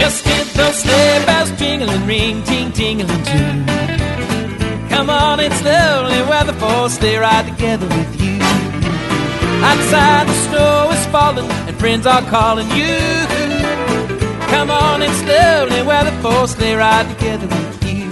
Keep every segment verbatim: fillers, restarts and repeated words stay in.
Just hear those sleigh bells jingling, ring, ting, tingling too. Come on, it's lovely weather for a sleigh ride together with you. Outside the snow is falling and friends are calling you. Come on, it's lovely weather for a sleigh ride together with you.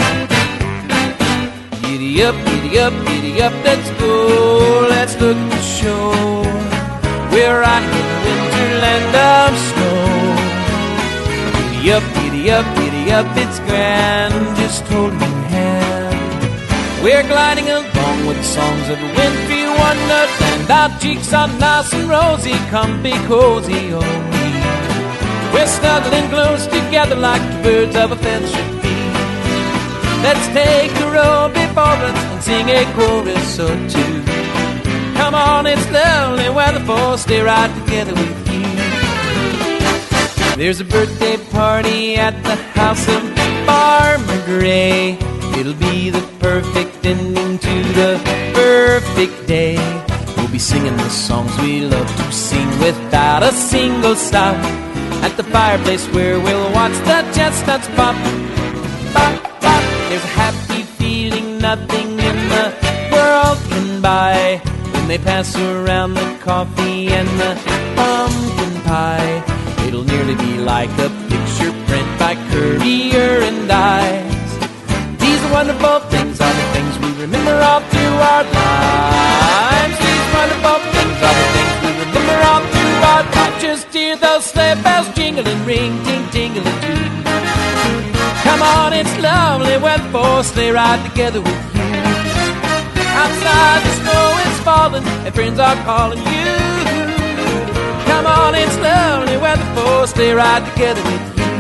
Giddy up, giddy up, giddy up, let's go. Let's look at the shore. We're right in the winterland of snow. Giddy up, giddy up, giddy up, it's grand, just holding your hand. We're gliding along with songs of wintry wonderland. Our cheeks are nice and rosy, come be cozy, oh me. We're snuggling close together like the birds of a feather should be. Let's take the road before us and sing a chorus or two. Come on, it's lovely weather for a sleigh ride together with you. There's a birthday party at the house of Farmer Gray. It'll be the perfect ending to the perfect day. We'll be singing the songs we love to sing without a single stop. At the fireplace where we'll watch the chestnuts pop, pop, pop. There's a happy feeling nothing in the world can buy when they pass around the coffee and the pumpkin pie. It'll nearly be like a picture print by Currier and Ives. These wonderful things are the things we remember all through our lives. These wonderful things are the things we remember all through our lives. Just hear those sleigh bells jingling, ring, ting, tingling too. Come on, it's lovely weather for a sleigh ride together with you. Outside the snow is falling and friends are calling you. Come on, it's lovely weather for a sleigh ride together with you.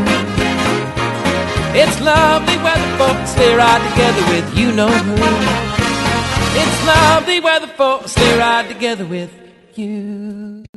It's lovely weather for a sleigh ride together with you know who. It's lovely weather for a sleigh ride together with you.